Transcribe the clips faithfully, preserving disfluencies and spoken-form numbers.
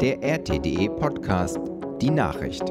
Der R T D Podcast, die Nachricht.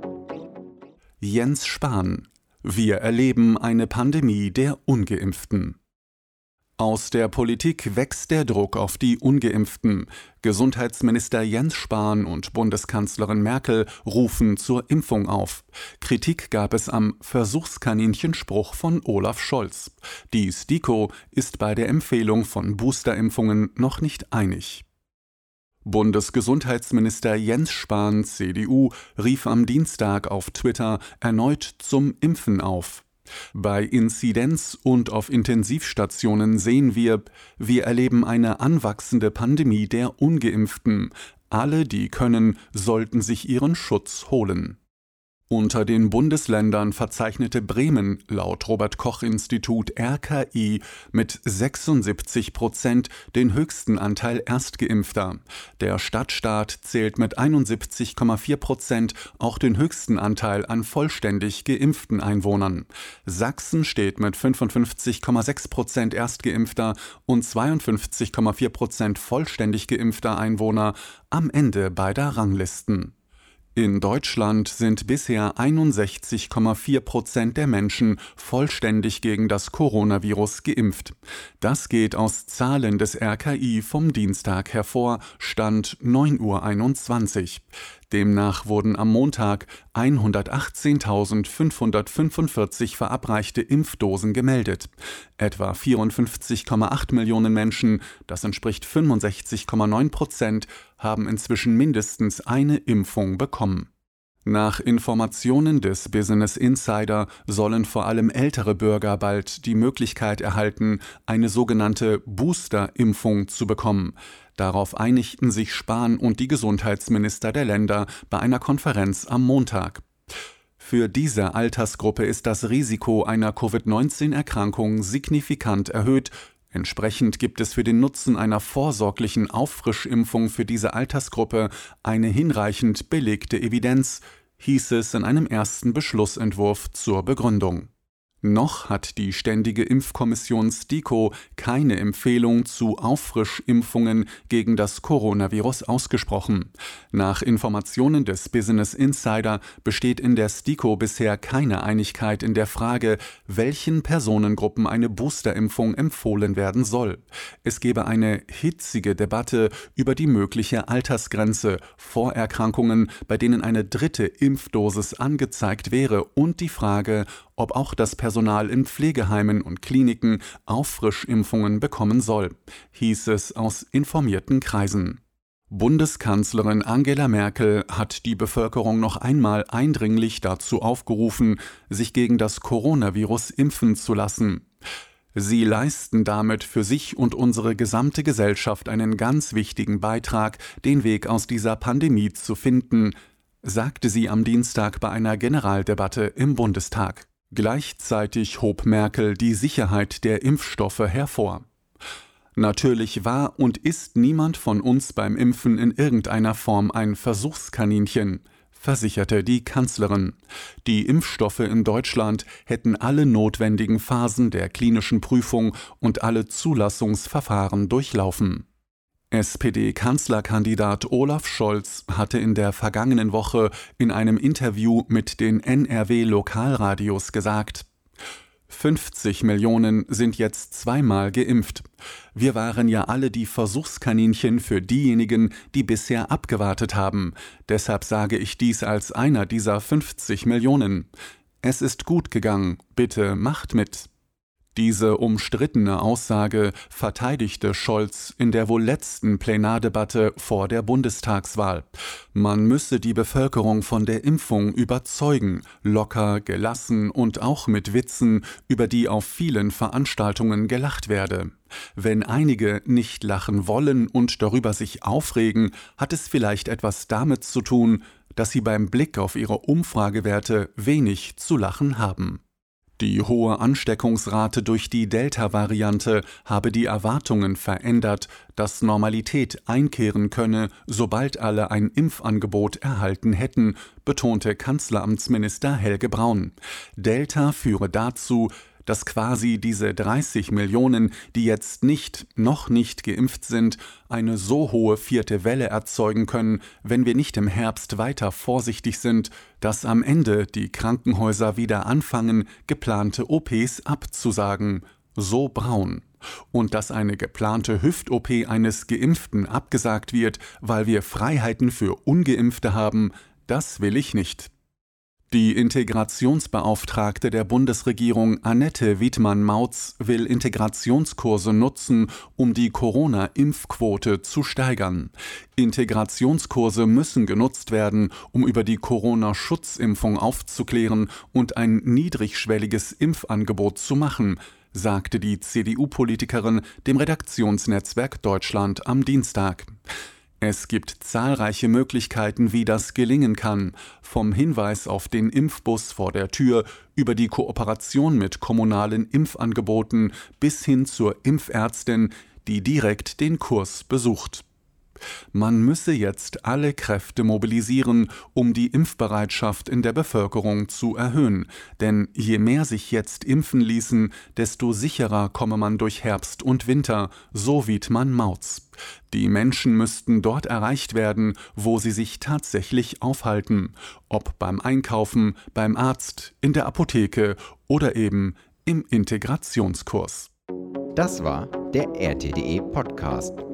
Jens Spahn: Wir erleben eine Pandemie der Ungeimpften. Aus der Politik wächst der Druck auf die Ungeimpften. Gesundheitsminister Jens Spahn und Bundeskanzlerin Merkel rufen zur Impfung auf. Kritik gab es am Versuchskaninchen-Spruch von Olaf Scholz. Die STIKO ist bei der Empfehlung von Boosterimpfungen noch nicht einig. Bundesgesundheitsminister Jens Spahn, C D U, rief am Dienstag auf Twitter erneut zum Impfen auf. Bei Inzidenz und auf Intensivstationen sehen wir, wir erleben eine anwachsende Pandemie der Ungeimpften. Alle, die können, sollten sich ihren Schutz holen. Unter den Bundesländern verzeichnete Bremen laut Robert-Koch-Institut R K I mit sechsundsiebzig Prozent den höchsten Anteil Erstgeimpfter. Der Stadtstaat zählt mit einundsiebzig Komma vier Prozent auch den höchsten Anteil an vollständig geimpften Einwohnern. Sachsen steht mit fünfundfünfzig Komma sechs Prozent Erstgeimpfter und zweiundfünfzig Komma vier Prozent vollständig geimpfter Einwohner am Ende beider Ranglisten. In Deutschland sind bisher einundsechzig Komma vier Prozent der Menschen vollständig gegen das Coronavirus geimpft. Das geht aus Zahlen des R K I vom Dienstag hervor, Stand neun Uhr einundzwanzig. Demnach wurden am Montag hundertachtzehntausendfünfhundertfünfundvierzig verabreichte Impfdosen gemeldet. Etwa vierundfünfzig Komma acht Millionen Menschen, das entspricht fünfundsechzig Komma neun Prozent, haben inzwischen mindestens eine Impfung bekommen. Nach Informationen des Business Insider sollen vor allem ältere Bürger bald die Möglichkeit erhalten, eine sogenannte Booster-Impfung zu bekommen. Darauf einigten sich Spahn und die Gesundheitsminister der Länder bei einer Konferenz am Montag. Für diese Altersgruppe ist das Risiko einer Covid neunzehn Erkrankung signifikant erhöht. Entsprechend gibt es für den Nutzen einer vorsorglichen Auffrischimpfung für diese Altersgruppe eine hinreichend belegte Evidenz, hieß es in einem ersten Beschlussentwurf zur Begründung. Noch hat die Ständige Impfkommission STIKO keine Empfehlung zu Auffrischimpfungen gegen das Coronavirus ausgesprochen. Nach Informationen des Business Insider besteht in der STIKO bisher keine Einigkeit in der Frage, welchen Personengruppen eine Boosterimpfung empfohlen werden soll. Es gebe eine hitzige Debatte über die mögliche Altersgrenze, Vorerkrankungen, bei denen eine dritte Impfdosis angezeigt wäre, und die Frage, ob auch das Personal in Pflegeheimen und Kliniken Auffrischimpfungen bekommen soll, hieß es aus informierten Kreisen. Bundeskanzlerin Angela Merkel hat die Bevölkerung noch einmal eindringlich dazu aufgerufen, sich gegen das Coronavirus impfen zu lassen. Sie leisten damit für sich und unsere gesamte Gesellschaft einen ganz wichtigen Beitrag, den Weg aus dieser Pandemie zu finden, sagte sie am Dienstag bei einer Generaldebatte im Bundestag. Gleichzeitig hob Merkel die Sicherheit der Impfstoffe hervor. Natürlich war und ist niemand von uns beim Impfen in irgendeiner Form ein Versuchskaninchen, versicherte die Kanzlerin. Die Impfstoffe in Deutschland hätten alle notwendigen Phasen der klinischen Prüfung und alle Zulassungsverfahren durchlaufen. S P D-Kanzlerkandidat Olaf Scholz hatte in der vergangenen Woche in einem Interview mit den N R W-Lokalradios gesagt: fünfzig Millionen sind jetzt zweimal geimpft. Wir waren ja alle die Versuchskaninchen für diejenigen, die bisher abgewartet haben. Deshalb sage ich dies als einer dieser fünfzig Millionen. Es ist gut gegangen, bitte macht mit. Diese umstrittene Aussage verteidigte Scholz in der wohl letzten Plenardebatte vor der Bundestagswahl. Man müsse die Bevölkerung von der Impfung überzeugen, locker, gelassen und auch mit Witzen, über die auf vielen Veranstaltungen gelacht werde. Wenn einige nicht lachen wollen und darüber sich aufregen, hat es vielleicht etwas damit zu tun, dass sie beim Blick auf ihre Umfragewerte wenig zu lachen haben. Die hohe Ansteckungsrate durch die Delta-Variante habe die Erwartungen verändert, dass Normalität einkehren könne, sobald alle ein Impfangebot erhalten hätten, betonte Kanzleramtsminister Helge Braun. Delta führe dazu, dass quasi diese dreißig Millionen, die jetzt nicht, noch nicht geimpft sind, eine so hohe vierte Welle erzeugen können, wenn wir nicht im Herbst weiter vorsichtig sind, dass am Ende die Krankenhäuser wieder anfangen, geplante O Ps abzusagen. So Braun. Und dass eine geplante Hüft-O P eines Geimpften abgesagt wird, weil wir Freiheiten für Ungeimpfte haben, das will ich nicht. Die Integrationsbeauftragte der Bundesregierung Annette Wiedmann-Mautz will Integrationskurse nutzen, um die Corona-Impfquote zu steigern. Integrationskurse müssen genutzt werden, um über die Corona-Schutzimpfung aufzuklären und ein niedrigschwelliges Impfangebot zu machen, sagte die C D U-Politikerin dem Redaktionsnetzwerk Deutschland am Dienstag. Es gibt zahlreiche Möglichkeiten, wie das gelingen kann, vom Hinweis auf den Impfbus vor der Tür über die Kooperation mit kommunalen Impfangeboten bis hin zur Impfärztin, die direkt den Kurs besucht. Man müsse jetzt alle Kräfte mobilisieren, um die Impfbereitschaft in der Bevölkerung zu erhöhen. Denn je mehr sich jetzt impfen ließen, desto sicherer komme man durch Herbst und Winter, so Wiedmann-Mautz. Die Menschen müssten dort erreicht werden, wo sie sich tatsächlich aufhalten. Ob beim Einkaufen, beim Arzt, in der Apotheke oder eben im Integrationskurs. Das war der R T D E Podcast.